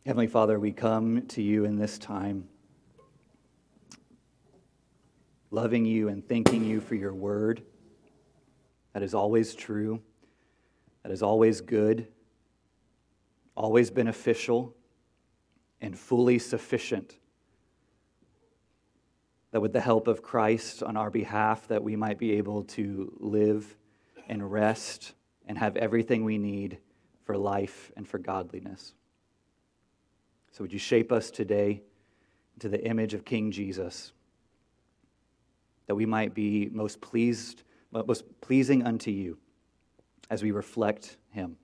Heavenly Father, we come to you in this time, loving you and thanking you for your word that is always true, that is always good, always beneficial, and fully sufficient. That with the help of Christ on our behalf, that we might be able to live and rest and have everything we need for life and for godliness. So would you shape us today into the image of King Jesus, that we might be most pleasing unto you as we reflect him.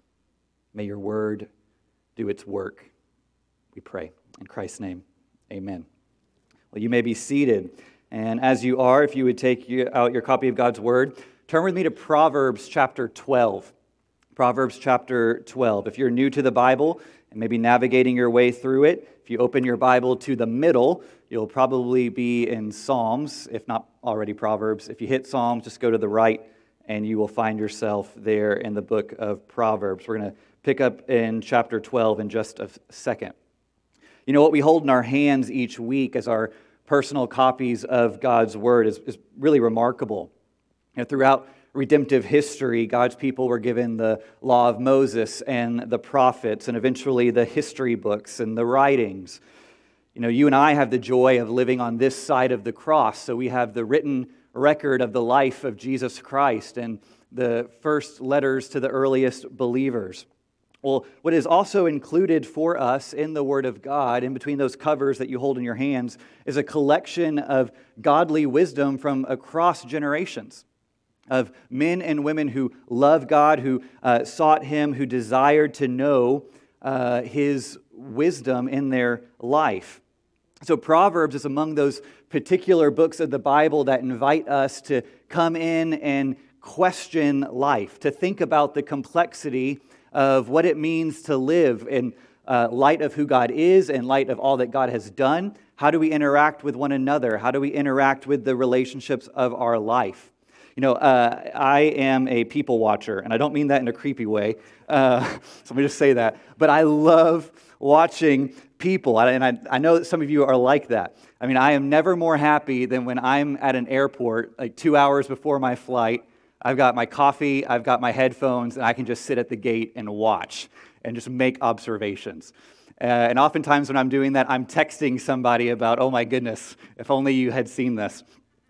May your word do its work, we pray. In Christ's name, amen. Well, you may be seated. And as you are, if you would take out your copy of God's word, turn with me to Proverbs chapter 12. Proverbs chapter 12. If you're new to the Bible and maybe navigating your way through it, if you open your Bible to the middle, you'll probably be in Psalms, if not already Proverbs. If you hit Psalms, just go to the right and you will find yourself there in the book of Proverbs. We're going to pick up in chapter 12 in just a second. You know, what we hold in our hands each week as our personal copies of God's Word is really remarkable. You know, throughout redemptive history, God's people were given the law of Moses and the prophets and eventually the history books and the writings. You know, you and I have the joy of living on this side of the cross, so we have the written record of the life of Jesus Christ and the first letters to the earliest believers. Well, what is also included for us in the Word of God, in between those covers that you hold in your hands, is a collection of godly wisdom from across generations, of men and women who love God, who sought Him, who desired to know His wisdom in their life. So Proverbs is among those particular books of the Bible that invite us to come in and question life, to think about the complexity of what it means to live in light of who God is, in light of all that God has done. How do we interact with one another? How do we interact with the relationships of our life? You know, I am a people watcher, and I don't mean that in a creepy way. So let me just say that. But I love watching people, and I know that some of you are like that. I mean, I am never more happy than when I'm at an airport, like 2 hours before my flight. I've got my coffee, I've got my headphones, and I can just sit at the gate and watch and just make observations. And oftentimes when I'm doing that, I'm texting somebody about, oh my goodness, if only you had seen this.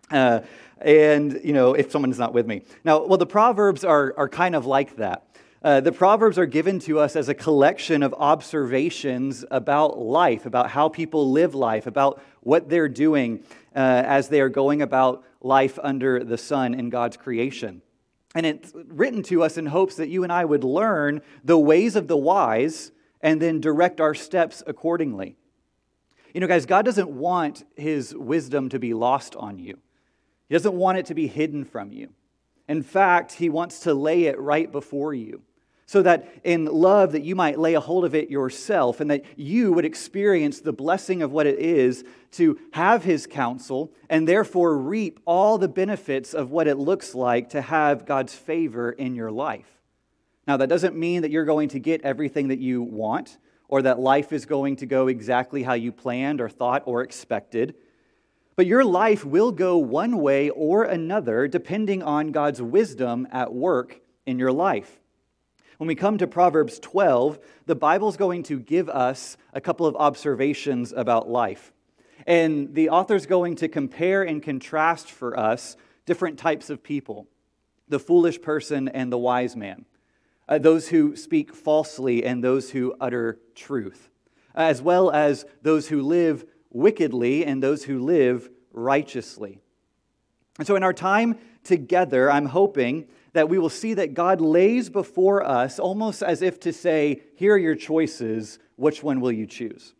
And, you know, if someone's not with me. Now, well, the Proverbs are kind of like that. The Proverbs are given to us as a collection of observations about life, about how people live life, about what they're doing as they are going about life under the sun in God's creation. And it's written to us in hopes that you and I would learn the ways of the wise and then direct our steps accordingly. You know, guys, God doesn't want His wisdom to be lost on you. He doesn't want it to be hidden from you. In fact, He wants to lay it right before you, so that in love that you might lay a hold of it yourself and that you would experience the blessing of what it is to have His counsel and therefore reap all the benefits of what it looks like to have God's favor in your life. Now, that doesn't mean that you're going to get everything that you want or that life is going to go exactly how you planned or thought or expected. But your life will go one way or another depending on God's wisdom at work in your life. When we come to Proverbs 12, the Bible's going to give us a couple of observations about life. And the author's going to compare and contrast for us different types of people, the foolish person and the wise man, those who speak falsely and those who utter truth, as well as those who live wickedly and those who live righteously. And so in our time together, I'm hoping that we will see that God lays before us almost as if to say, here are your choices, which one will you choose?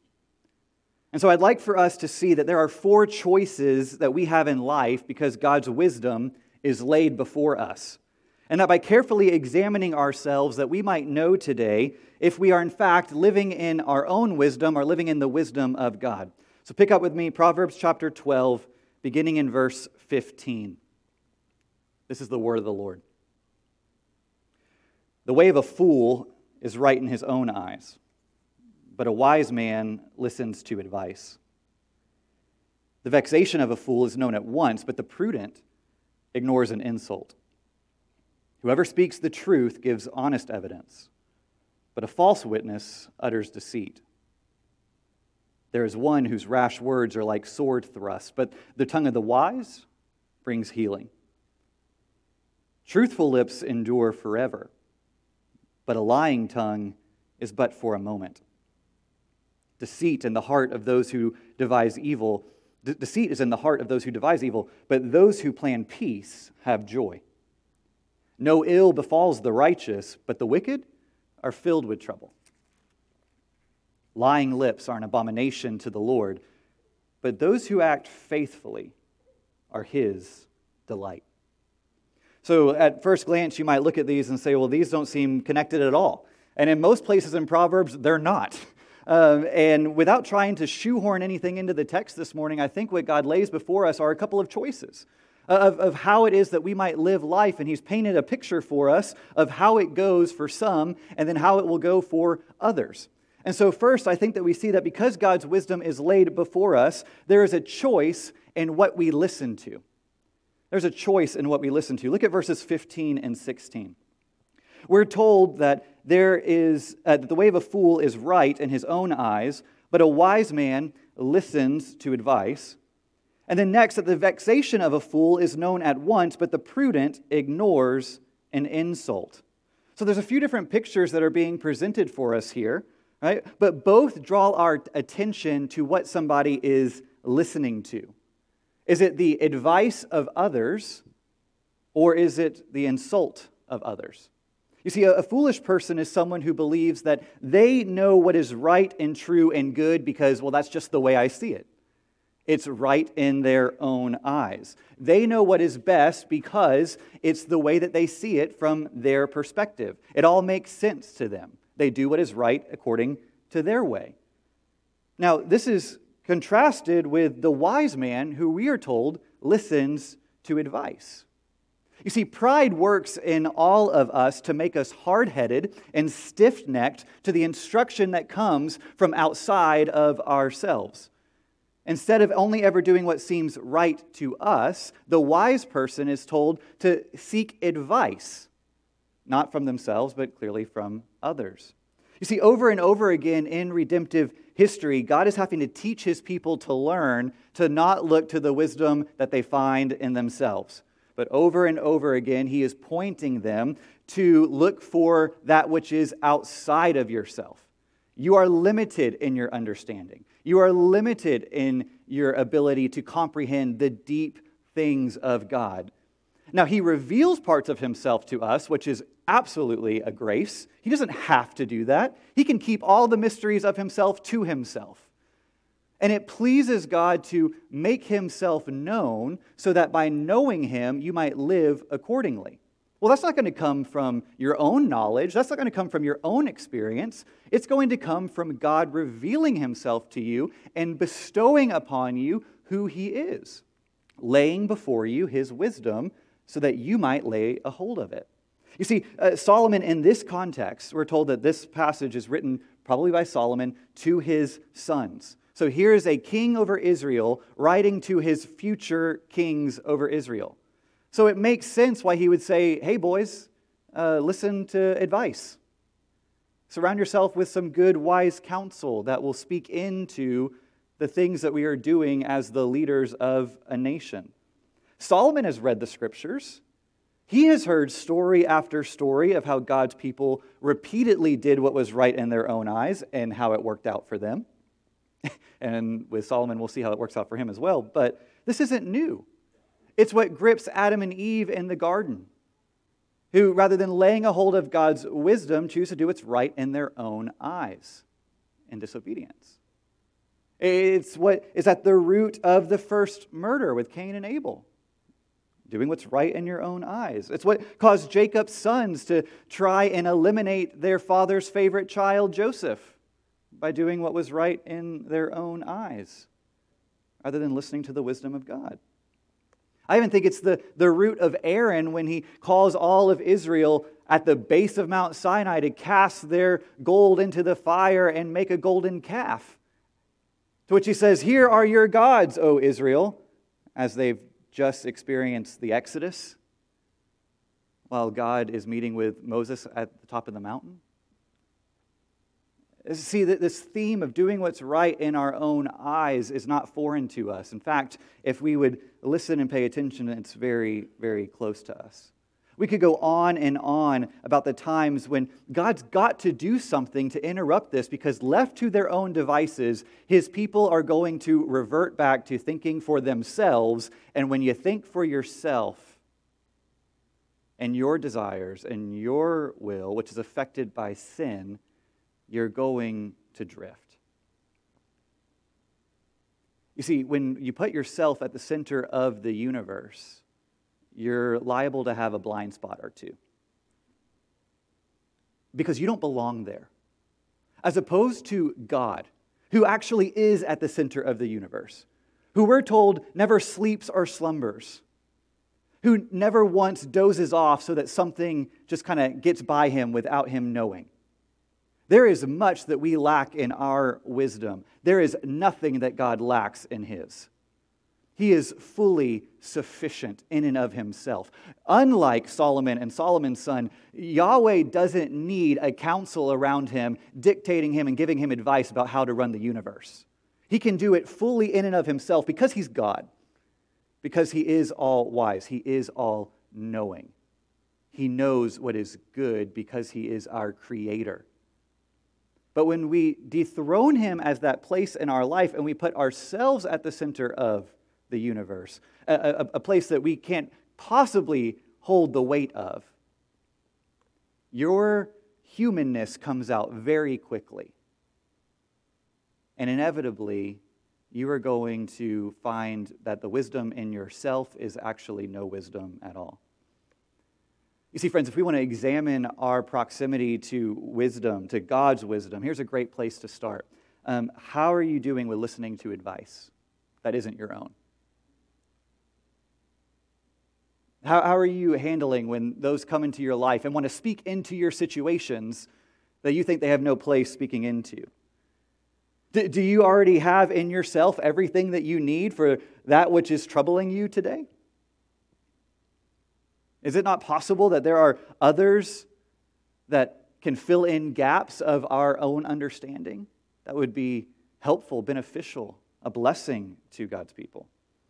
And so I'd like for us to see that there are 4 choices that we have in life because God's wisdom is laid before us. And that by carefully examining ourselves that we might know today if we are in fact living in our own wisdom or living in the wisdom of God. So pick up with me Proverbs chapter 12, beginning in verse 15. This is the word of the Lord. The way of a fool is right in his own eyes, but a wise man listens to advice. The vexation of a fool is known at once, but the prudent ignores an insult. Whoever speaks the truth gives honest evidence, but a false witness utters deceit. There is one whose rash words are like sword thrusts, but the tongue of the wise brings healing. Truthful lips endure forever, but a lying tongue is but for a moment. Deceit is in the heart of those who devise evil, but those who plan peace have joy. No ill befalls the righteous, but the wicked are filled with trouble. Lying lips are an abomination to the Lord, but those who act faithfully are His delight. So at first glance, you might look at these and say, well, these don't seem connected at all. And in most places in Proverbs, they're not. And without trying to shoehorn anything into the text this morning, I think what God lays before us are a couple of choices of how it is that we might live life. And He's painted a picture for us of how it goes for some and then how it will go for others. And so first, I think that we see that because God's wisdom is laid before us, there is a choice in what we listen to. There's a choice in what we listen to. Look at verses 15 and 16. We're told that that the way of a fool is right in his own eyes, but a wise man listens to advice. And then next, that the vexation of a fool is known at once, but the prudent ignores an insult. So there's a few different pictures that are being presented for us here, right? But both draw our attention to what somebody is listening to. Is it the advice of others, or is it the insult of others? You see, a foolish person is someone who believes that they know what is right and true and good because, well, that's just the way I see it. It's right in their own eyes. They know what is best because it's the way that they see it from their perspective. It all makes sense to them. They do what is right according to their way. Now, this is contrasted with the wise man who we are told listens to advice. You see, pride works in all of us to make us hard-headed and stiff-necked to the instruction that comes from outside of ourselves. Instead of only ever doing what seems right to us, the wise person is told to seek advice, not from themselves, but clearly from others. You see, over and over again in redemptive history, God is having to teach His people to learn to not look to the wisdom that they find in themselves. But over and over again, He is pointing them to look for that which is outside of yourself. You are limited in your understanding. You are limited in your ability to comprehend the deep things of God. Now, He reveals parts of Himself to us, which is absolutely a grace. He doesn't have to do that. He can keep all the mysteries of Himself to Himself. And it pleases God to make Himself known so that by knowing Him, you might live accordingly. Well, that's not going to come from your own knowledge. That's not going to come from your own experience. It's going to come from God revealing Himself to you and bestowing upon you who He is, laying before you His wisdom so that you might lay a hold of it. You see, Solomon, in this context, we're told that this passage is written probably by Solomon to his sons. So here is a king over Israel writing to his future kings over Israel. So it makes sense why he would say, hey boys, listen to advice. Surround yourself with some good, wise counsel that will speak into the things that we are doing as the leaders of a nation. Solomon has read the scriptures. He has heard story after story of how God's people repeatedly did what was right in their own eyes and how it worked out for them. And with Solomon, we'll see how it works out for him as well. But this isn't new. It's what grips Adam and Eve in the garden, who, rather than laying a hold of God's wisdom, choose to do what's right in their own eyes in disobedience. It's what is at the root of the first murder with Cain and Abel, doing what's right in your own eyes. It's what caused Jacob's sons to try and eliminate their father's favorite child, Joseph, by doing what was right in their own eyes, rather than listening to the wisdom of God. I even think it's the root of Aaron when he calls all of Israel at the base of Mount Sinai to cast their gold into the fire and make a golden calf. To which he says, "Here are your gods, O Israel," as they've just experienced the Exodus, while God is meeting with Moses at the top of the mountain. See, this theme of doing what's right in our own eyes is not foreign to us. In fact, if we would listen and pay attention, it's very, very close to us. We could go on and on about the times when God's got to do something to interrupt this, because left to their own devices, His people are going to revert back to thinking for themselves. And when you think for yourself and your desires and your will, which is affected by sin, you're going to drift. You see, when you put yourself at the center of the universe, you're liable to have a blind spot or two, because you don't belong there. As opposed to God, who actually is at the center of the universe, who we're told never sleeps or slumbers, who never once dozes off so that something just kind of gets by Him without Him knowing. There is much that we lack in our wisdom. There is nothing that God lacks in His. He is fully sufficient in and of Himself. Unlike Solomon and Solomon's son, Yahweh doesn't need a council around Him dictating Him and giving Him advice about how to run the universe. He can do it fully in and of Himself because He's God, because He is all wise. He is all knowing. He knows what is good because He is our Creator. But when we dethrone Him as that place in our life and we put ourselves at the center of the universe, a place that we can't possibly hold the weight of, your humanness comes out very quickly. And inevitably, you are going to find that the wisdom in yourself is actually no wisdom at all. You see, friends, if we want to examine our proximity to wisdom, to God's wisdom, here's a great place to start. How are you doing with listening to advice that isn't your own? How are you handling when those come into your life and want to speak into your situations that you think they have no place speaking into? Do you already have in yourself everything that you need for that which is troubling you today? Is it not possible that there are others that can fill in gaps of our own understanding that would be helpful, beneficial, a blessing to God's people?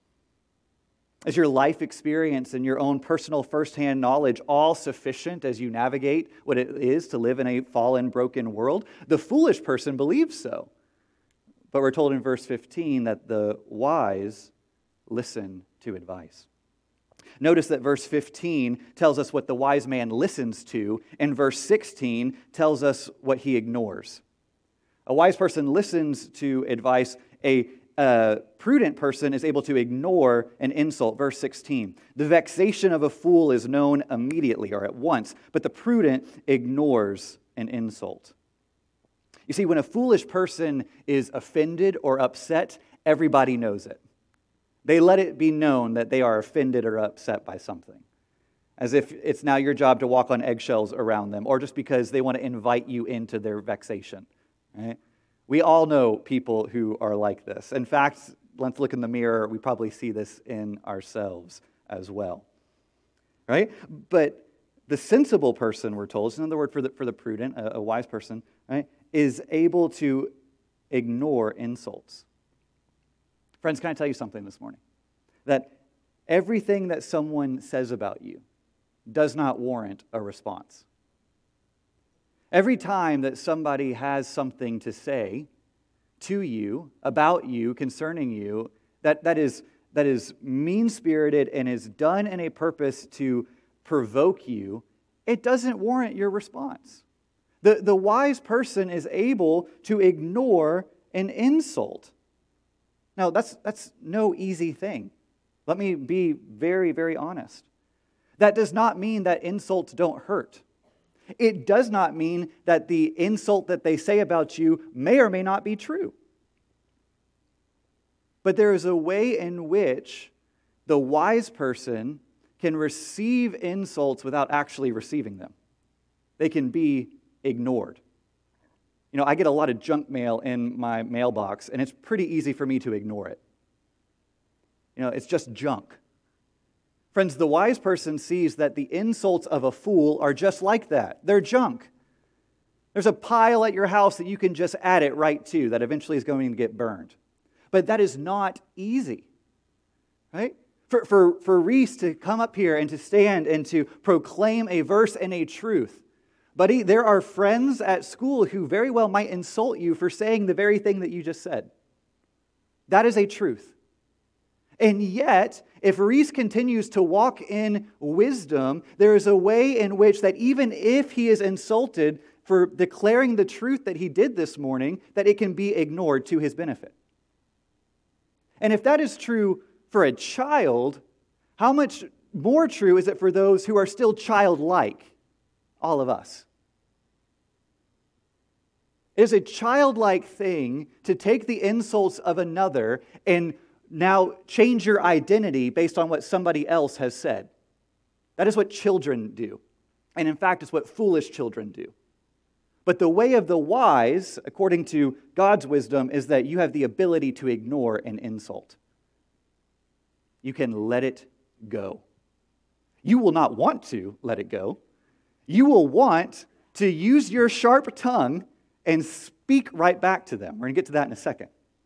Is your life experience and your own personal firsthand knowledge all sufficient as you navigate what it is to live in a fallen, broken world? The foolish person believes so. But we're told in verse 15 that the wise listen to advice. Notice that verse 15 tells us what the wise man listens to, and verse 16 tells us what he ignores. A wise person listens to advice. A prudent person is able to ignore an insult. Verse 16, the vexation of a fool is known immediately or at once, but the prudent ignores an insult. You see, when a foolish person is offended or upset, everybody knows it. They let it be known that they are offended or upset by something, as if it's now your job to walk on eggshells around them, or just because they want to invite you into their vexation. Right? We all know people who are like this. In fact, let's look in the mirror. We probably see this in ourselves as well. Right? But the sensible person, we're told, is another word for the prudent, a wise person, right, is able to ignore insults. Friends, can I tell you something this morning? That everything that someone says about you does not warrant a response. Every time that somebody has something to say to you, about you, concerning you, that is mean-spirited and is done in a purpose to provoke you, it doesn't warrant your response. The wise person is able to ignore an insult. Now, that's no easy thing. Let me be very, very honest. That does not mean that insults don't hurt. It does not mean that the insult that they say about you may or may not be true. But there is a way in which the wise person can receive insults without actually receiving them. they can be ignored. You know, I get a lot of junk mail in my mailbox, and it's pretty easy for me to ignore it. You know, it's just junk. Friends, the wise person sees that the insults of a fool are just like that. They're junk. There's a pile at your house that you can just add it right to that eventually is going to get burned. But that is not easy, right? For Reese to come up here and to stand and to proclaim a verse and a truth. Buddy, there are friends at school who very well might insult you for saying the very thing that you just said. That is a truth. And yet, if Reese continues to walk in wisdom, there is a way in which that even if he is insulted for declaring the truth that he did this morning, that it can be ignored to his benefit. And if that is true for a child, how much more true is it for those who are still childlike? All of us. It is a childlike thing to take the insults of another and now change your identity based on what somebody else has said. That is what children do. And in fact, it's what foolish children do. But the way of the wise, according to God's wisdom, is that you have the ability to ignore an insult. You can let it go. You will not want to let it go. You will want to use your sharp tongue and speak right back to them. We're going to get to that in a second.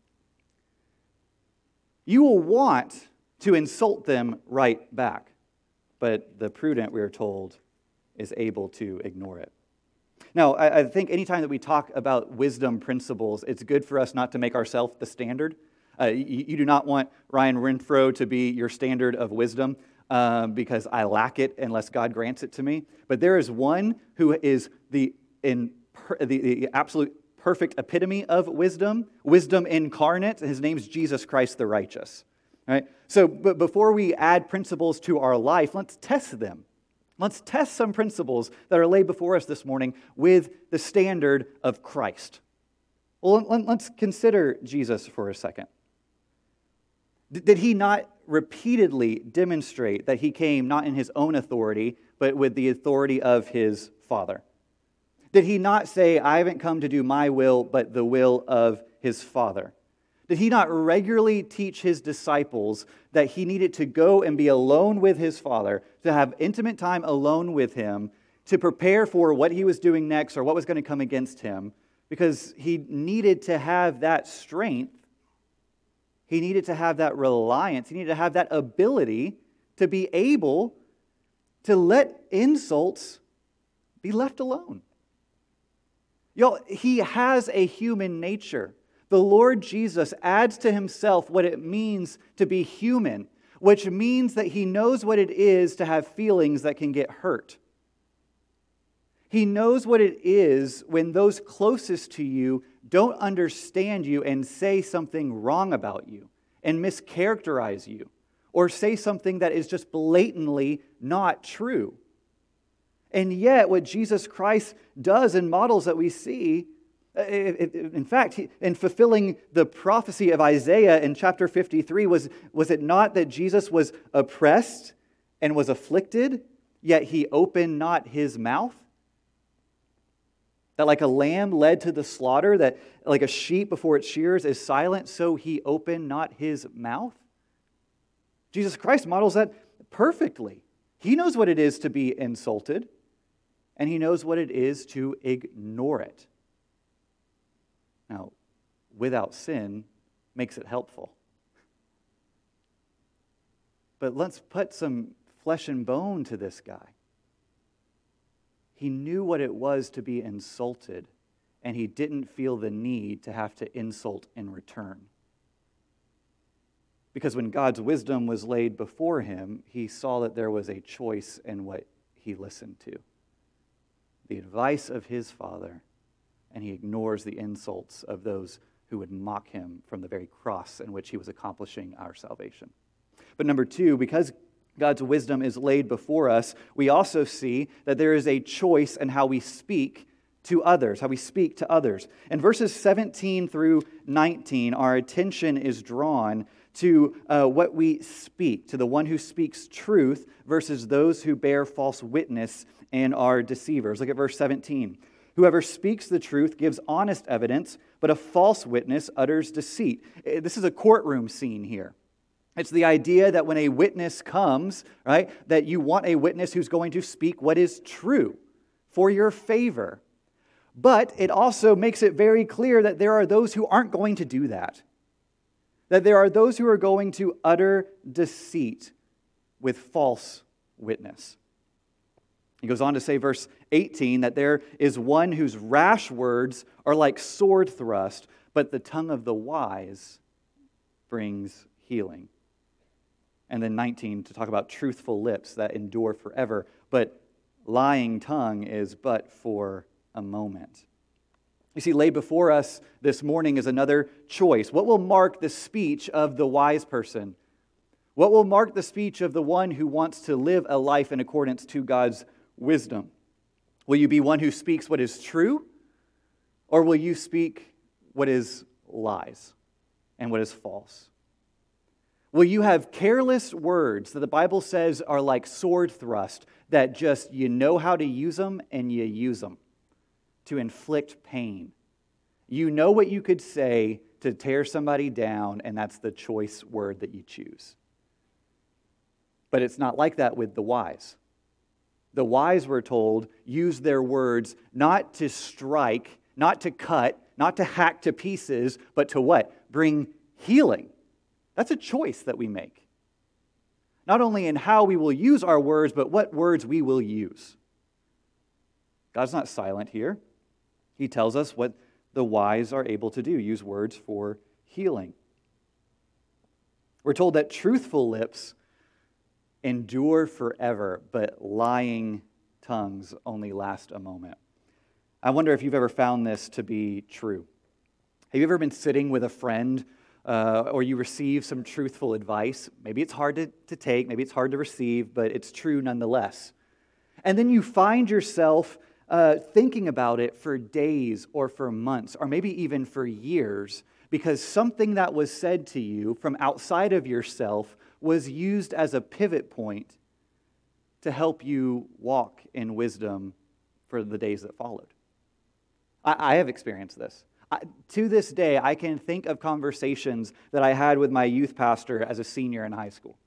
You will want to insult them right back. But the prudent, we are told, is able to ignore it. Now, I think anytime that we talk about wisdom principles, it's good for us not to make ourselves the standard. You do not want Ryan Renfro to be your standard of wisdom because I lack it unless God grants it to me. But there is one who is the absolute perfect epitome of wisdom, wisdom incarnate. His name's Jesus Christ the righteous. All right? So, but before we add principles to our life, let's test them. Let's test some principles that are laid before us this morning with the standard of Christ. Well, let's consider Jesus for a second. Did he not repeatedly demonstrate that he came not in his own authority, but with the authority of his Father? Did he not say, I haven't come to do my will, but the will of his Father? Did he not regularly teach his disciples that he needed to go and be alone with his Father, to have intimate time alone with him, to prepare for what he was doing next or what was going to come against him? Because he needed to have that strength. He needed to have that reliance. He needed to have that ability to be able to let insults be left alone. Y'all, he has a human nature. The Lord Jesus adds to himself what it means to be human, which means that he knows what it is to have feelings that can get hurt. He knows what it is when those closest to you don't understand you and say something wrong about you and mischaracterize you or say something that is just blatantly not true. And yet, what Jesus Christ does and models that we see, in fact, in fulfilling the prophecy of Isaiah in chapter 53, was it not that Jesus was oppressed and was afflicted, yet he opened not his mouth? That like a lamb led to the slaughter, that like a sheep before its shears is silent, so he opened not his mouth? Jesus Christ models that perfectly. He knows what it is to be insulted, and he knows what it is to ignore it. Now, without sin makes it helpful. But let's put some flesh and bone to this guy. He knew what it was to be insulted, and he didn't feel the need to have to insult in return. Because when God's wisdom was laid before him, he saw that there was a choice in what he listened to. The advice of his Father, and he ignores the insults of those who would mock him from the very cross in which he was accomplishing our salvation. But number two, because God's wisdom is laid before us, we also see that there is a choice in how we speak to others, how we speak to others. In verses 17 through 19, our attention is drawn to what we speak, to the one who speaks truth versus those who bear false witness and are deceivers. Look at verse 17. Whoever speaks the truth gives honest evidence, but a false witness utters deceit. This is a courtroom scene here. It's the idea that when a witness comes, right, that you want a witness who's going to speak what is true for your favor. But it also makes it very clear that there are those who aren't going to do that. That there are those who are going to utter deceit with false witness. He goes on to say, verse 18, that there is one whose rash words are like sword thrust, but the tongue of the wise brings healing. And then 19, to talk about truthful lips that endure forever, but lying tongue is but for a moment. You see, laid before us this morning is another choice. What will mark the speech of the wise person? What will mark the speech of the one who wants to live a life in accordance to God's wisdom? Will you be one who speaks what is true, or will you speak what is lies and what is false? Will you have careless words that the Bible says are like sword thrust, that just you know how to use them and you use them to inflict pain? You know what you could say to tear somebody down, and that's the choice word that you choose. But it's not like that with the wise. The wise, we're told, use their words not to strike, not to cut, not to hack to pieces, but to what? Bring healing. That's a choice that we make. Not only in how we will use our words, but what words we will use. God's not silent here. He tells us what the wise are able to do, use words for healing. We're told that truthful lips endure forever, but lying tongues only last a moment. I wonder if you've ever found this to be true. Have you ever been sitting with a friend or you receive some truthful advice? Maybe it's hard to take, maybe it's hard to receive, but it's true nonetheless. And then you find yourself thinking about it for days or for months or maybe even for years because something that was said to you from outside of yourself was used as a pivot point to help you walk in wisdom for the days that followed. I have experienced this. To this day, I can think of conversations that I had with my youth pastor as a senior in high school.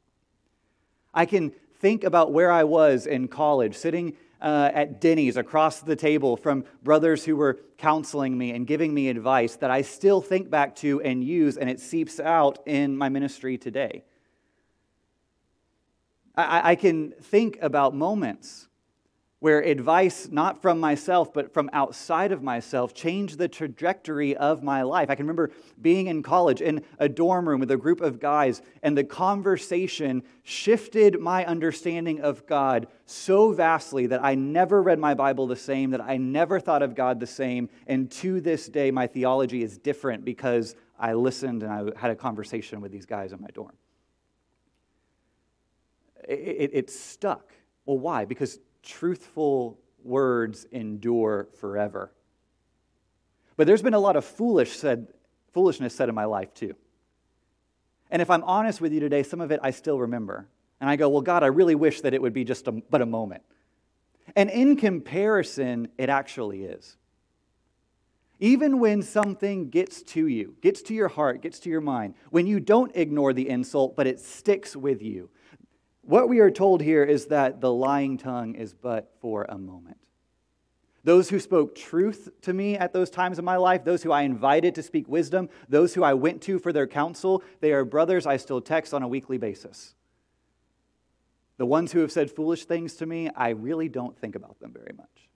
I can think about where I was in college, sitting at Denny's across the table from brothers who were counseling me and giving me advice that I still think back to and use, and it seeps out in my ministry today. I can think about moments where advice, not from myself, but from outside of myself, changed the trajectory of my life. I can remember being in college in a dorm room with a group of guys, and the conversation shifted my understanding of God so vastly that I never read my Bible the same, that I never thought of God the same, and to this day, my theology is different because I listened and I had a conversation with these guys in my dorm. It stuck. Well, why? Because truthful words endure forever. But there's been a lot of foolishness said in my life too. And if I'm honest with you today, some of it I still remember. And I go, well, God, I really wish that it would be just but a moment. And in comparison, it actually is. Even when something gets to you, gets to your heart, gets to your mind, when you don't ignore the insult, but it sticks with you, what we are told here is that the lying tongue is but for a moment. Those who spoke truth to me at those times in my life, those who I invited to speak wisdom, those who I went to for their counsel, they are brothers I still text on a weekly basis. The ones who have said foolish things to me, I really don't think about them very much.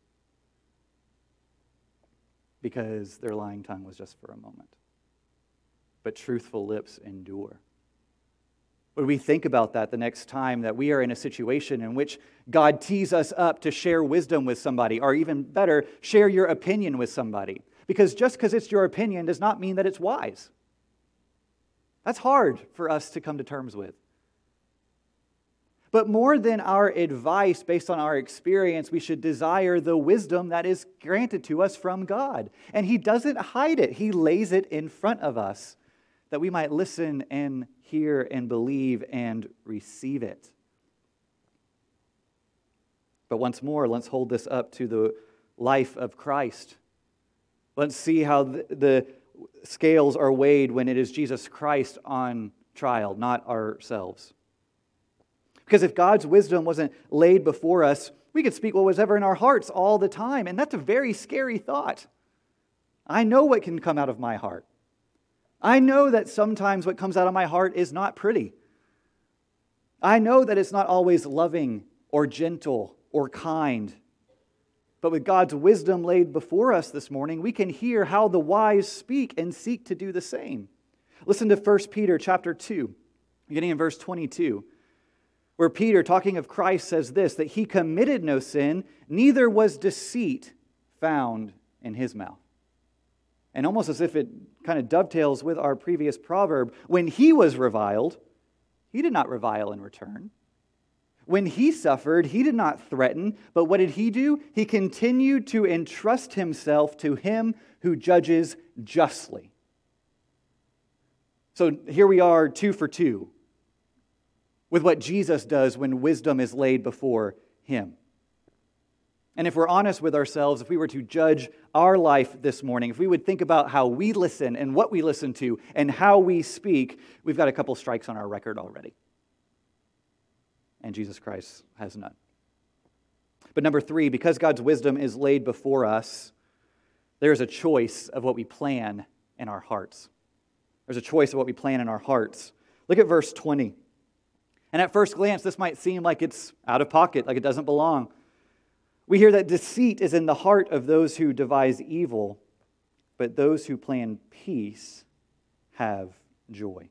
Because their lying tongue was just for a moment. But truthful lips endure. Would we think about that the next time that we are in a situation in which God tees us up to share wisdom with somebody, or even better, share your opinion with somebody? Because just because it's your opinion does not mean that it's wise. That's hard for us to come to terms with. But more than our advice based on our experience, we should desire the wisdom that is granted to us from God. And He doesn't hide it. He lays it in front of us that we might listen and hear and believe and receive it. But once more, let's hold this up to the life of Christ. Let's see how the scales are weighed when it is Jesus Christ on trial, not ourselves. Because if God's wisdom wasn't laid before us, we could speak what was ever in our hearts all the time. And that's a very scary thought. I know what can come out of my heart. I know that sometimes what comes out of my heart is not pretty. I know that it's not always loving or gentle or kind. But with God's wisdom laid before us this morning, we can hear how the wise speak and seek to do the same. Listen to 1 Peter chapter 2, beginning in verse 22. Where Peter, talking of Christ, says this, that He committed no sin, neither was deceit found in His mouth. And almost as if it kind of dovetails with our previous proverb, when He was reviled, He did not revile in return. When He suffered, He did not threaten, but what did He do? He continued to entrust Himself to Him who judges justly. So here we are, 2 for 2. With what Jesus does when wisdom is laid before Him. And if we're honest with ourselves, if we were to judge our life this morning, if we would think about how we listen and what we listen to and how we speak, we've got a couple strikes on our record already. And Jesus Christ has none. But number 3, because God's wisdom is laid before us, there's a choice of what we plan in our hearts. There's a choice of what we plan in our hearts. Look at verse 20. And at first glance, this might seem like it's out of pocket, like it doesn't belong. We hear that deceit is in the heart of those who devise evil, but those who plan peace have joy.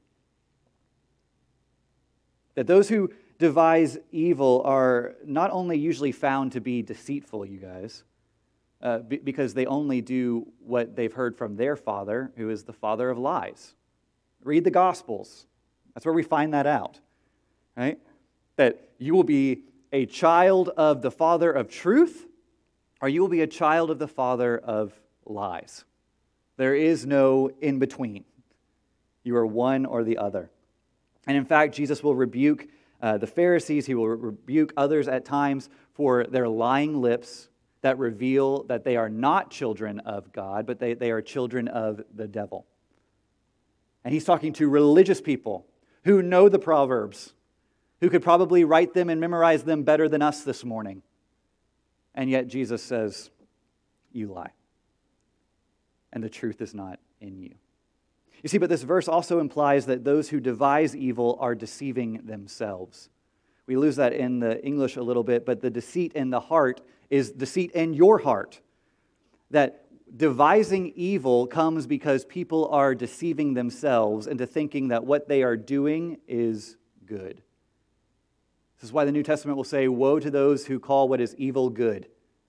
That those who devise evil are not only usually found to be deceitful, you guys, because they only do what they've heard from their father, who is the father of lies. Read the Gospels. That's where we find that out. Right? That you will be a child of the father of truth, or you will be a child of the father of lies. There is no in between. You are one or the other. And in fact, Jesus will rebuke the Pharisees. He will rebuke others at times for their lying lips that reveal that they are not children of God, but they are children of the devil. And He's talking to religious people who know the Proverbs, who could probably write them and memorize them better than us this morning. And yet Jesus says, you lie. And the truth is not in you. You see, but this verse also implies that those who devise evil are deceiving themselves. We lose that in the English a little bit, but the deceit in the heart is deceit in your heart. That devising evil comes because people are deceiving themselves into thinking that what they are doing is good. This is why the New Testament will say, woe to those who call what is evil good.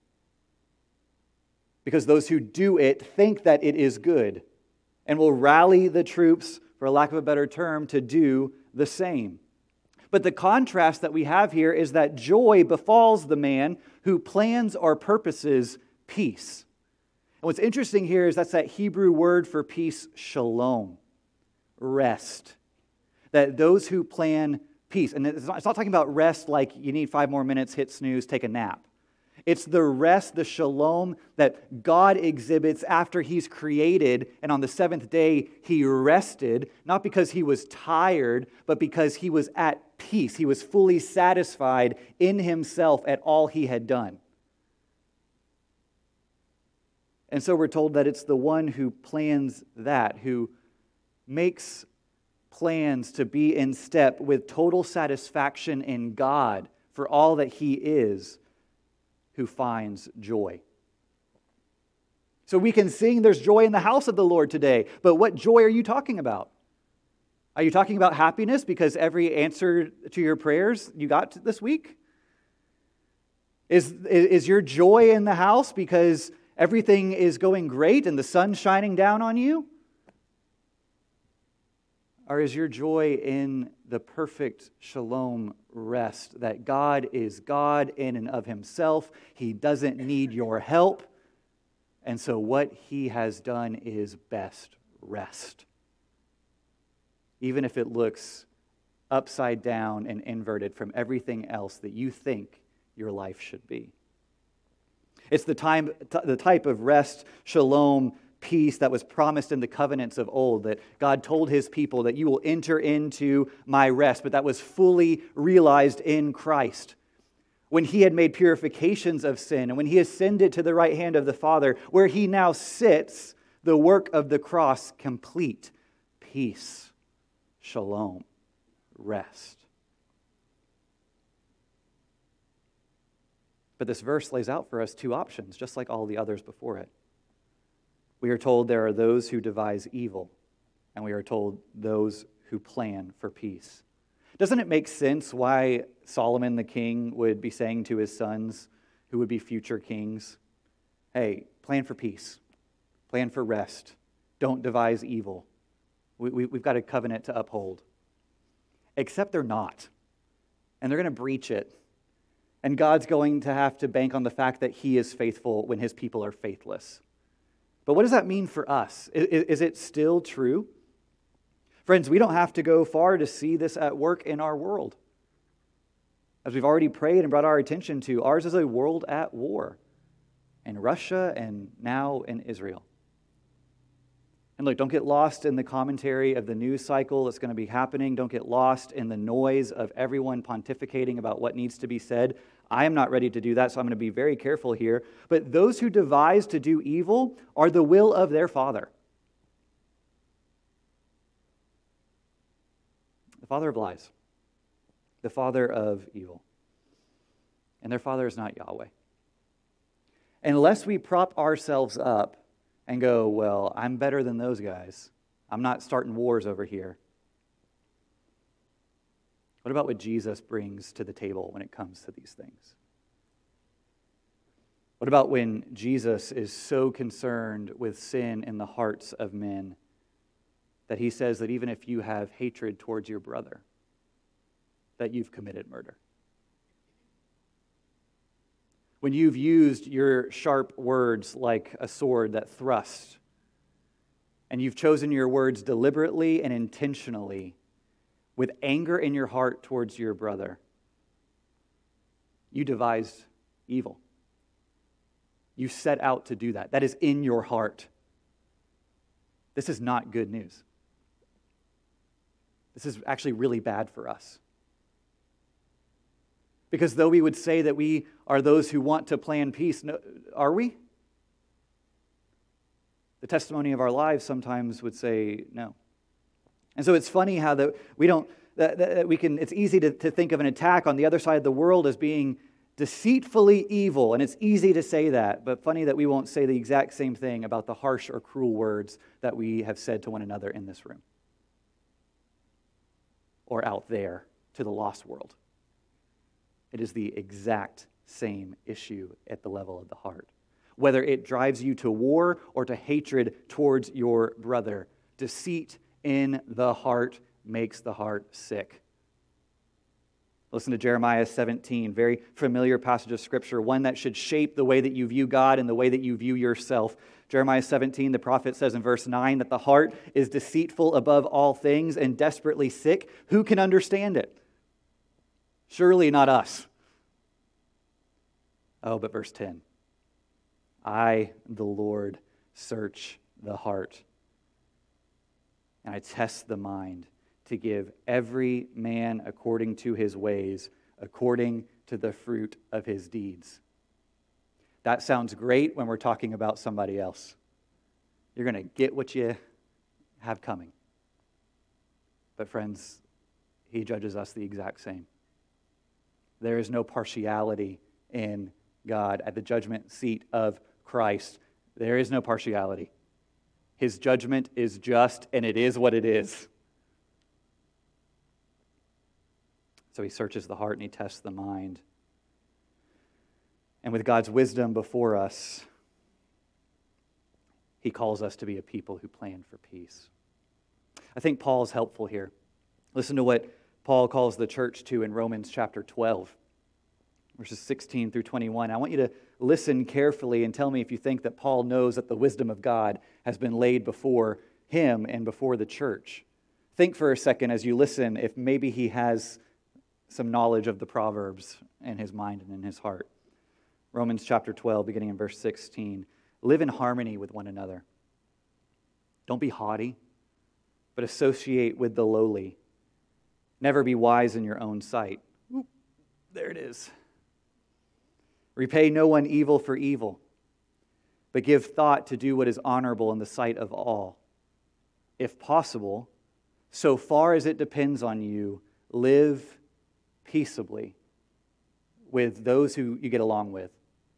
Because those who do it think that it is good and will rally the troops, for lack of a better term, to do the same. But the contrast that we have here is that joy befalls the man who plans or purposes peace. And what's interesting here is that's that Hebrew word for peace, shalom, rest. That those who plan peace. And it's not talking about rest like you need 5 more minutes, hit snooze, take a nap. It's the rest, the shalom that God exhibits after He's created, and on the 7th day He rested, not because He was tired, but because He was at peace. He was fully satisfied in Himself at all He had done. And so we're told that it's the one who plans that, who makes plans to be in step with total satisfaction in God for all that He is, who finds joy. So we can sing there's joy in the house of the Lord today, but what joy are you talking about? Are you talking about happiness because every answer to your prayers you got this week? Is your joy in the house because everything is going great and the sun's shining down on you? Or is your joy in the perfect shalom rest, that God is God in and of himself. He doesn't need your help. And so what he has done is best rest. Even if it looks upside down and inverted from everything else that you think your life should be. It's the type of rest, shalom, peace that was promised in the covenants of old, that God told his people that you will enter into my rest, but that was fully realized in Christ. When he had made purifications of sin, and when he ascended to the right hand of the Father, where he now sits, the work of the cross complete, peace, shalom, rest. But this verse lays out for us two options, just like all the others before it. We are told there are those who devise evil, and we are told those who plan for peace. Doesn't it make sense why Solomon the king would be saying to his sons, who would be future kings, hey, plan for peace, plan for rest, don't devise evil. We've got a covenant to uphold. Except they're not, and they're going to breach it. And God's going to have to bank on the fact that he is faithful when his people are faithless. But what does that mean for us? Is it still true? Friends, we don't have to go far to see this at work in our world. As we've already prayed and brought our attention to, ours is a world at war in Russia and now in Israel. And look, don't get lost in the commentary of the news cycle that's going to be happening. Don't get lost in the noise of everyone pontificating about what needs to be said. I am not ready to do that, so I'm going to be very careful here. But those who devise to do evil are the will of their father. The father of lies. The father of evil. And their father is not Yahweh. Unless we prop ourselves up and go, well, I'm better than those guys. I'm not starting wars over here. What about what Jesus brings to the table when it comes to these things? What about when Jesus is so concerned with sin in the hearts of men that he says that even if you have hatred towards your brother, that you've committed murder? When you've used your sharp words like a sword that thrusts, and you've chosen your words deliberately and intentionally with anger in your heart towards your brother, you devised evil. You set out to do that. That is in your heart. This is not good news. This is actually really bad for us. Because though we would say that we are those who want to plan peace, no, are we? The testimony of our lives sometimes would say no. And so it's funny how that we don't that we can. It's easy to think of an attack on the other side of the world as being deceitfully evil, and it's easy to say that. But funny that we won't say the exact same thing about the harsh or cruel words that we have said to one another in this room or out there to the lost world. It is the exact same issue at the level of the heart. Whether it drives you to war or to hatred towards your brother, deceit in the heart makes the heart sick. Listen to Jeremiah 17, very familiar passage of Scripture, one that should shape the way that you view God and the way that you view yourself. Jeremiah 17, the prophet says in verse 9 that the heart is deceitful above all things and desperately sick. Who can understand it? Surely not us. Oh, but verse 10. I, the Lord, search the heart, and I test the mind to give every man according to his ways, according to the fruit of his deeds. That sounds great when we're talking about somebody else. You're going to get what you have coming. But friends, he judges us the exact same. There is no partiality in God at the judgment seat of Christ. There is no partiality. His judgment is just, and it is what it is. So he searches the heart and he tests the mind. And with God's wisdom before us, he calls us to be a people who plan for peace. I think Paul is helpful here. Listen to what Paul calls the church to in Romans chapter 12, verses 16 through 21. I want you to listen carefully and tell me if you think that Paul knows that the wisdom of God has been laid before him and before the church. Think for a second as you listen if maybe he has some knowledge of the Proverbs in his mind and in his heart. Romans chapter 12, beginning in verse 16. Live in harmony with one another. Don't be haughty, but associate with the lowly. Never be wise in your own sight. Oop, there it is. Repay no one evil for evil, but give thought to do what is honorable in the sight of all. If possible, so far as it depends on you, live peaceably with those who you get along with.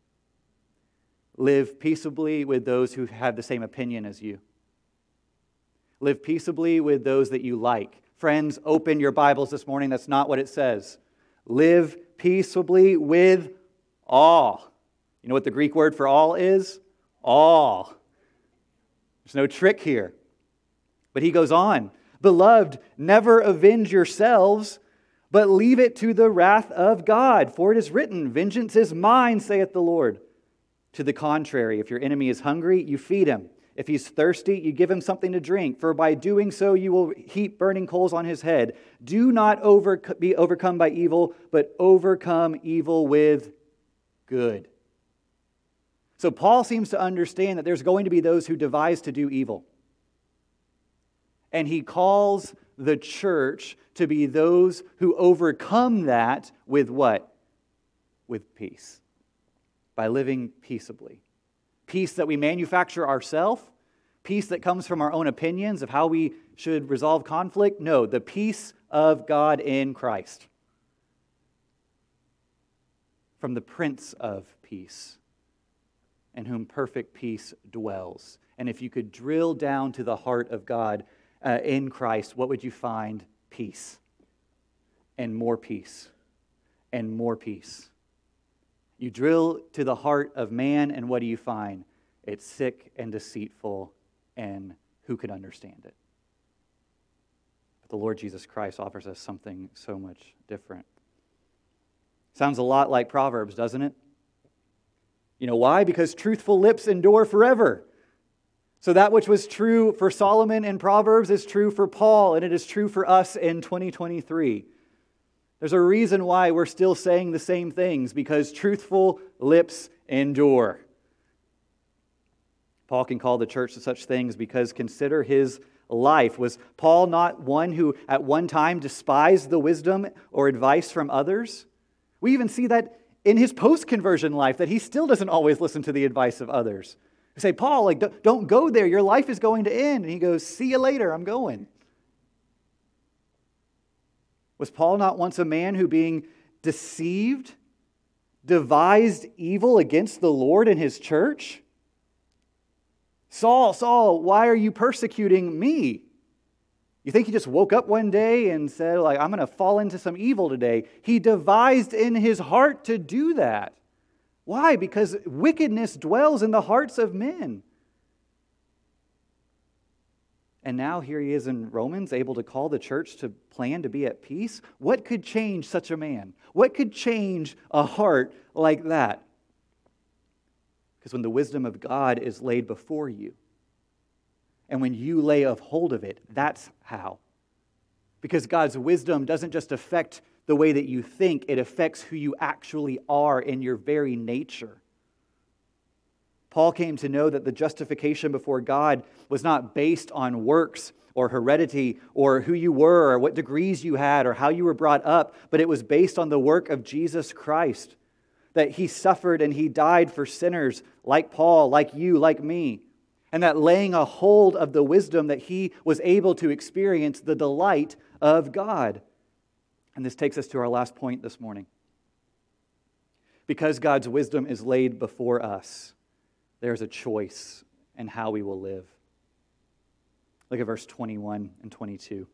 Live peaceably with those who have the same opinion as you. Live peaceably with those that you like. Friends, open your Bibles this morning. That's not what it says. Live peaceably with all. You know what the Greek word for all is? All. There's no trick here. But he goes on. Beloved, never avenge yourselves, but leave it to the wrath of God. For it is written, vengeance is mine, saith the Lord. To the contrary, if your enemy is hungry, you feed him. If he's thirsty, you give him something to drink. For by doing so, you will heap burning coals on his head. Do not be overcome by evil, but overcome evil with good. So Paul seems to understand that there's going to be those who devise to do evil. And he calls the church to be those who overcome that with what? With peace. By living peaceably. Peace that we manufacture ourselves. Peace that comes from our own opinions of how we should resolve conflict. No, the peace of God in Christ. From the Prince of Peace, in whom perfect peace dwells. And if you could drill down to the heart of God in Christ, what would you find? Peace. And more peace. And more peace. You drill to the heart of man, and what do you find? It's sick and deceitful, and who could understand it? But the Lord Jesus Christ offers us something so much different. Sounds a lot like Proverbs, doesn't it? You know why? Because truthful lips endure forever. So that which was true for Solomon in Proverbs is true for Paul, and it is true for us in 2023. There's a reason why we're still saying the same things, because truthful lips endure. Paul can call the church to such things because consider his life. Was Paul not one who at one time despised the wisdom or advice from others? We even see that in his post-conversion life, that he still doesn't always listen to the advice of others. We say, Paul, don't go there. Your life is going to end. And he goes, see you later. I'm going. Was Paul not once a man who, being deceived, devised evil against the Lord and his church? Saul, Saul, why are you persecuting me? You think he just woke up one day and said, I'm going to fall into some evil today? He devised in his heart to do that. Why? Because wickedness dwells in the hearts of men. And now here he is in Romans, able to call the church to plan to be at peace. What could change such a man? What could change a heart like that? Because when the wisdom of God is laid before you, and when you lay of hold of it, that's how. Because God's wisdom doesn't just affect the way that you think, it affects who you actually are in your very nature. Paul came to know that the justification before God was not based on works or heredity or who you were or what degrees you had or how you were brought up, but it was based on the work of Jesus Christ. That he suffered and he died for sinners like Paul, like you, like me. And that laying a hold of the wisdom that he was able to experience the delight of God. And this takes us to our last point this morning. Because God's wisdom is laid before us, there's a choice in how we will live. Look at verse 21 and 22.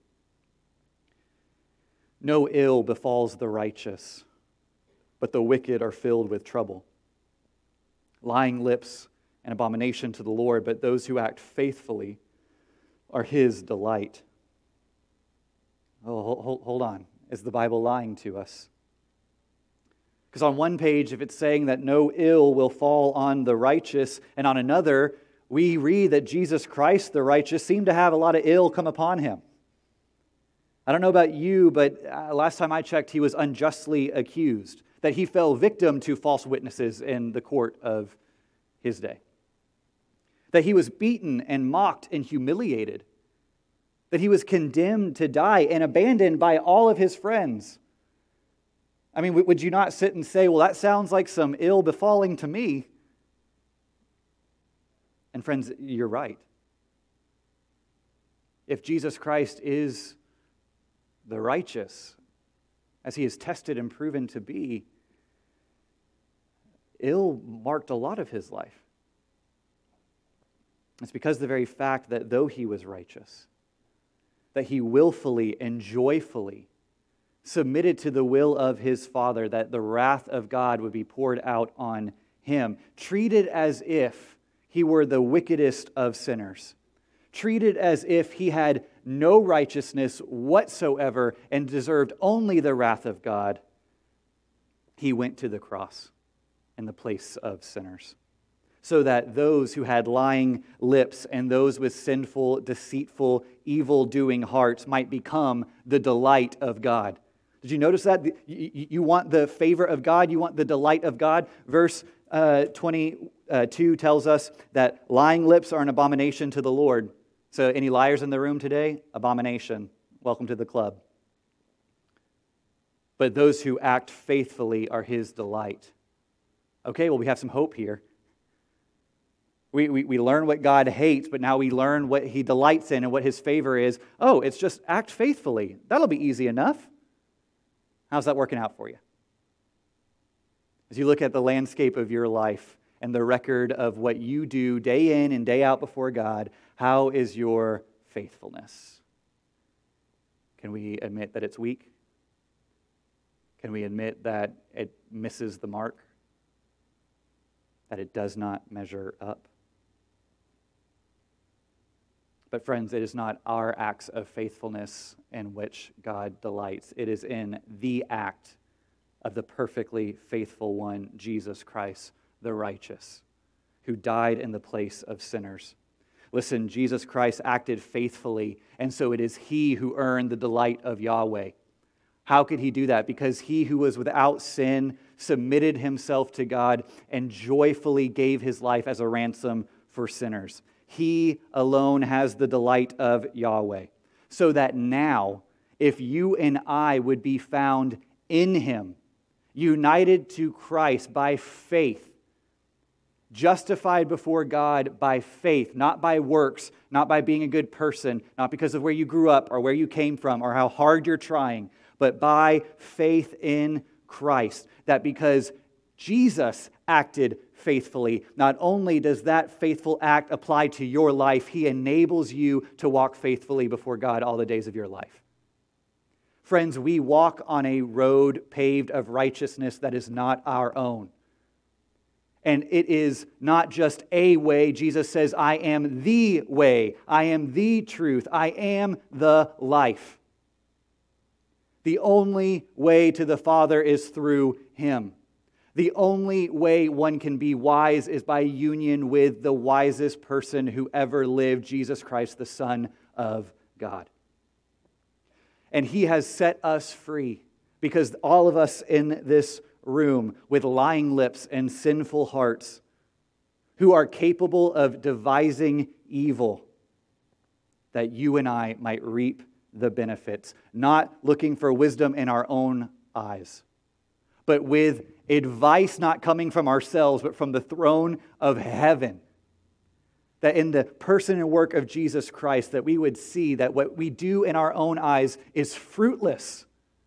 No ill befalls the righteous, but the wicked are filled with trouble. Lying lips, an abomination to the Lord, but those who act faithfully are his delight. Oh, hold on. is the Bible lying to us? Because on one page, if it's saying that no ill will fall on the righteous, and on another, we read that Jesus Christ, the righteous, seemed to have a lot of ill come upon him. I don't know about you, but last time I checked, he was unjustly accused, that he fell victim to false witnesses in the court of his day, that he was beaten and mocked and humiliated, that he was condemned to die and abandoned by all of his friends. I mean, would you not sit and say, well, that sounds like some ill befalling to me? And friends, you're right. If Jesus Christ is the righteous, as he is tested and proven to be, ill marked a lot of his life. It's because of the very fact that though he was righteous, that he willfully and joyfully submitted to the will of his Father, that the wrath of God would be poured out on him, treated as if he were the wickedest of sinners, treated as if he had no righteousness whatsoever and deserved only the wrath of God. He went to the cross in the place of sinners, so that those who had lying lips and those with sinful, deceitful, evil-doing hearts might become the delight of God. Did you notice that? You want the favor of God? You want the delight of God? Verse 22 tells us that lying lips are an abomination to the Lord. So any liars in the room today? Abomination. Welcome to the club. But those who act faithfully are his delight. Okay, well, we have some hope here. We learn what God hates, but now we learn what he delights in and what his favor is. Oh, it's just act faithfully. That'll be easy enough. How's that working out for you? As you look at the landscape of your life and the record of what you do day in and day out before God, how is your faithfulness? Can we admit that it's weak? Can we admit that it misses the mark? That it does not measure up? But friends, it is not our acts of faithfulness in which God delights. It is in the act of the perfectly faithful one, Jesus Christ, the righteous, who died in the place of sinners. Listen, Jesus Christ acted faithfully, and so it is he who earned the delight of Yahweh. How could he do that? Because he who was without sin submitted himself to God and joyfully gave his life as a ransom for sinners. He alone has the delight of Yahweh. So that now, if you and I would be found in him, united to Christ by faith, justified before God by faith, not by works, not by being a good person, not because of where you grew up or where you came from or how hard you're trying, but by faith in Christ. That because Jesus acted faithfully, not only does that faithful act apply to your life, he enables you to walk faithfully before God all the days of your life. Friends, we walk on a road paved of righteousness that is not our own. And it is not just a way. Jesus says, I am the way. I am the truth. I am the life. The only way to the Father is through him. The only way one can be wise is by union with the wisest person who ever lived, Jesus Christ, the Son of God. And he has set us free because all of us in this room with lying lips and sinful hearts who are capable of devising evil, that you and I might reap the benefits, not looking for wisdom in our own eyes, but with advice not coming from ourselves, but from the throne of heaven. That in the person and work of Jesus Christ, that we would see that what we do in our own eyes is fruitless.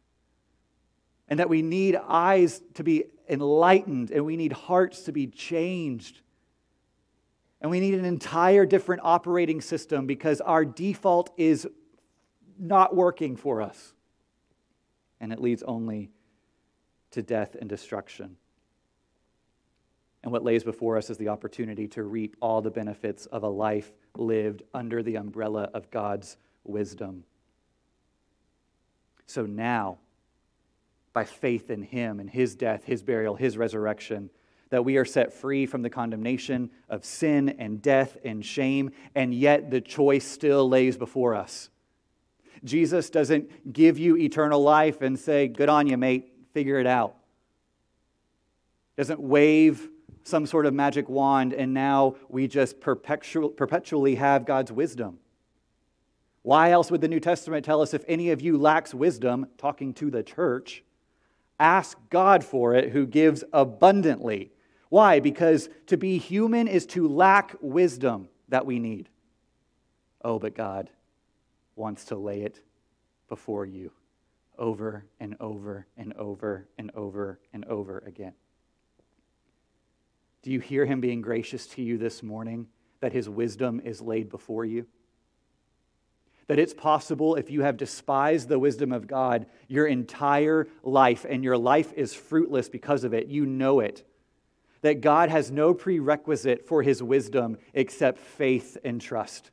And that we need eyes to be enlightened, and we need hearts to be changed. And we need an entire different operating system because our default is not working for us. And it leads only to death and destruction. And what lays before us is the opportunity to reap all the benefits of a life lived under the umbrella of God's wisdom. So now, by faith in him and his death, his burial, his resurrection, that we are set free from the condemnation of sin and death and shame, and yet the choice still lays before us. Jesus doesn't give you eternal life and say, good on you, mate, figure it out. Doesn't wave some sort of magic wand and now we just perpetually have God's wisdom. Why else would the New Testament tell us if any of you lacks wisdom, talking to the church, ask God for it who gives abundantly. Why? Because to be human is to lack wisdom that we need. Oh, but God wants to lay it before you over and over and over and over and over again. Do you hear him being gracious to you this morning that his wisdom is laid before you? That it's possible, if you have despised the wisdom of God your entire life and your life is fruitless because of it, you know it. That God has no prerequisite for his wisdom except faith and trust.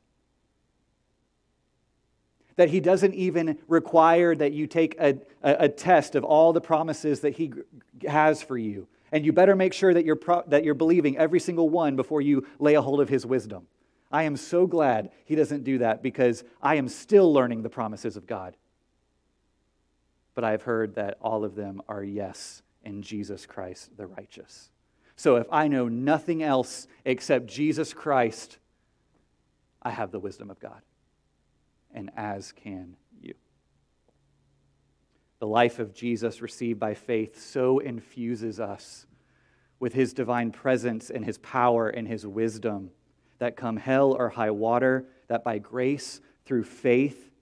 That he doesn't even require that you take a test of all the promises that he has for you. And you better make sure that you're believing every single one before you lay a hold of his wisdom. I am so glad he doesn't do that because I am still learning the promises of God. But I have heard that all of them are yes in Jesus Christ the righteous. So if I know nothing else except Jesus Christ, I have the wisdom of God. And as can you. The life of Jesus received by faith so infuses us with his divine presence and his power and his wisdom that come hell or high water, that by grace, through faith,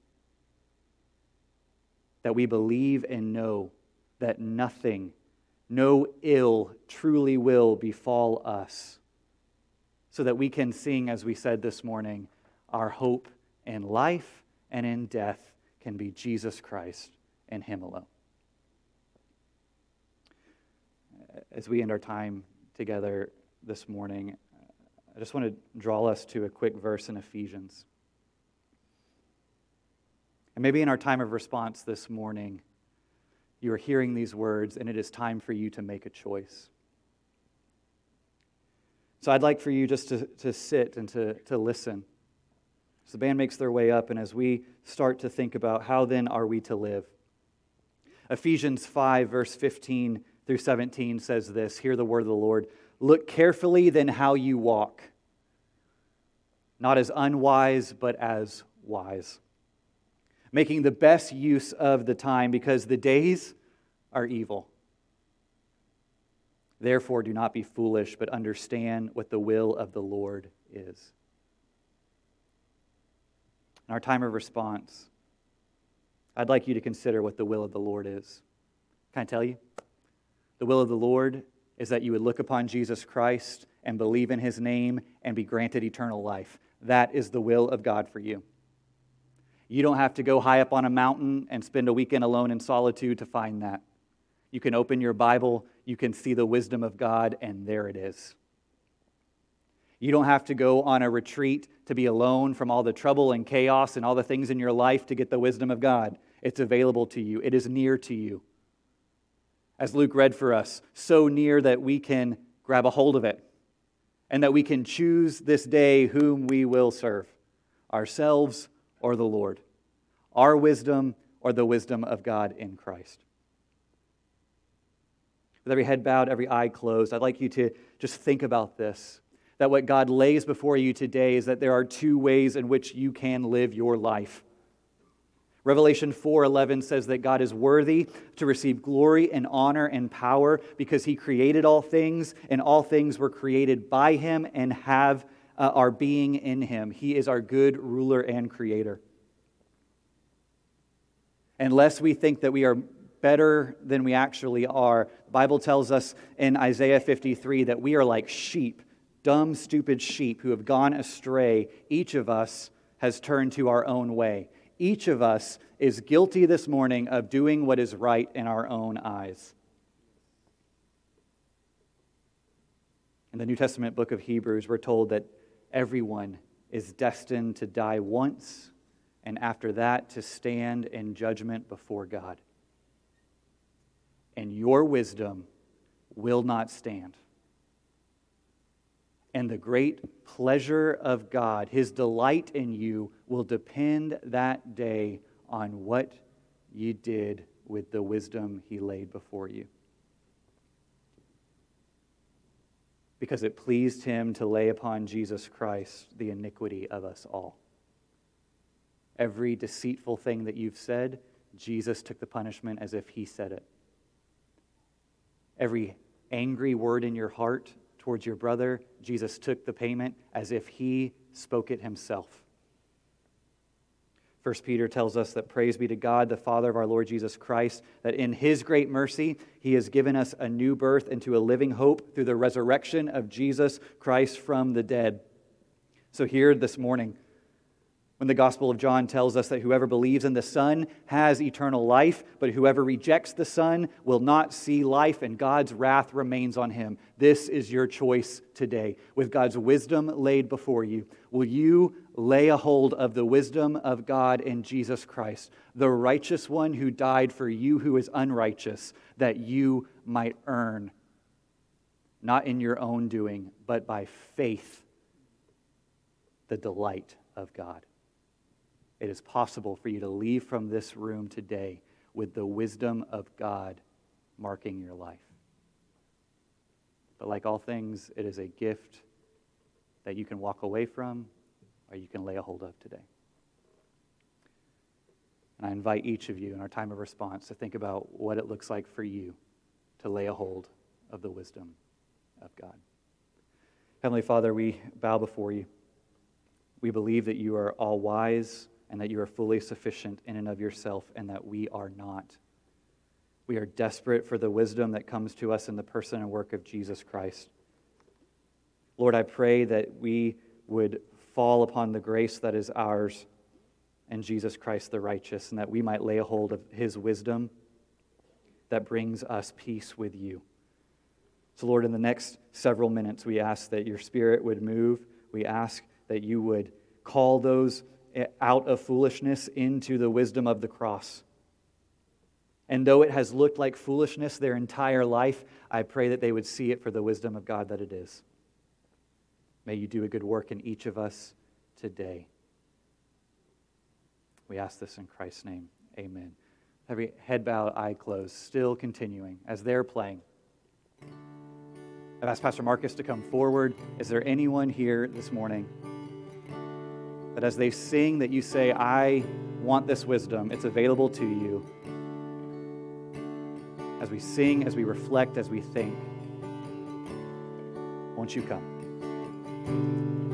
that we believe and know that nothing, no ill truly will befall us, so that we can sing, as we said this morning, our hope in life and in death can be Jesus Christ and him alone. As we end our time together this morning, I just want to draw us to a quick verse in Ephesians. And maybe in our time of response this morning, you are hearing these words and it is time for you to make a choice. So I'd like for you just to sit and to listen. As the band makes their way up and as we start to think about how then are we to live. Ephesians 5 verse 15 through 17 says this, hear the word of the Lord. Look carefully then how you walk, not as unwise, but as wise, making the best use of the time because the days are evil. Therefore, do not be foolish, but understand what the will of the Lord is. In our time of response, I'd like you to consider what the will of the Lord is. Can I tell you? The will of the Lord is that you would look upon Jesus Christ and believe in his name and be granted eternal life. That is the will of God for you. You don't have to go high up on a mountain and spend a weekend alone in solitude to find that. You can open your Bible, you can see the wisdom of God, and there it is. You don't have to go on a retreat to be alone from all the trouble and chaos and all the things in your life to get the wisdom of God. It's available to you. It is near to you. As Luke read for us, so near that we can grab a hold of it and that we can choose this day whom we will serve, ourselves or the Lord, our wisdom or the wisdom of God in Christ. With every head bowed, every eye closed, I'd like you to just think about this, that what God lays before you today is that there are two ways in which you can live your life. Revelation 4:11 says that God is worthy to receive glory and honor and power because he created all things, and all things were created by him and have our being in him. He is our good ruler and creator. Unless we think that we are better than we actually are, the Bible tells us in Isaiah 53 that we are like sheep, dumb, stupid sheep who have gone astray. Each of us has turned to our own way. Each of us is guilty this morning of doing what is right in our own eyes. In the New Testament book of Hebrews, we're told that everyone is destined to die once, and after that to stand in judgment before God. and your wisdom will not stand. And the great pleasure of God, his delight in you, will depend that day on what you did with the wisdom he laid before you. Because it pleased him to lay upon Jesus Christ the iniquity of us all. Every deceitful thing that you've said, Jesus took the punishment as if he said it. Every angry word in your heart towards your brother, Jesus took the payment as if he spoke it himself. 1 Peter tells us that praise be to God, the Father of our Lord Jesus Christ, that in his great mercy, he has given us a new birth into a living hope through the resurrection of Jesus Christ from the dead. So here this morning, when the Gospel of John tells us that whoever believes in the Son has eternal life, but whoever rejects the Son will not see life, and God's wrath remains on him. This is your choice today. With God's wisdom laid before you, will you lay a hold of the wisdom of God in Jesus Christ, the righteous one who died for you who is unrighteous, that you might earn, not in your own doing, but by faith, the delight of God? It is possible for you to leave from this room today with the wisdom of God marking your life. But like all things, it is a gift that you can walk away from or you can lay a hold of today. And I invite each of you in our time of response to think about what it looks like for you to lay a hold of the wisdom of God. Heavenly Father, we bow before you. We believe that you are all wise and that you are fully sufficient in and of yourself, and that we are not. We are desperate for the wisdom that comes to us in the person and work of Jesus Christ. Lord, I pray that we would fall upon the grace that is ours in Jesus Christ the righteous, and that we might lay a hold of his wisdom that brings us peace with you. So Lord, in the next several minutes, we ask that your Spirit would move. We ask that you would call those out of foolishness into the wisdom of the cross. And though it has looked like foolishness their entire life, I pray that they would see it for the wisdom of God that it is. May you do a good work in each of us today. We ask this in Christ's name. Amen. Every head bowed, eye closed, still continuing as they're playing. I've asked Pastor Marcus to come forward. Is there anyone here this morning that as they sing that you say, I want this wisdom, it's available to you? As we sing, as we reflect, as we think, won't you come?